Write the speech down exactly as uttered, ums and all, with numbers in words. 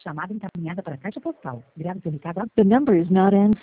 Chamada encaminhada para a caixa postal. Grave seu recado. The number is not in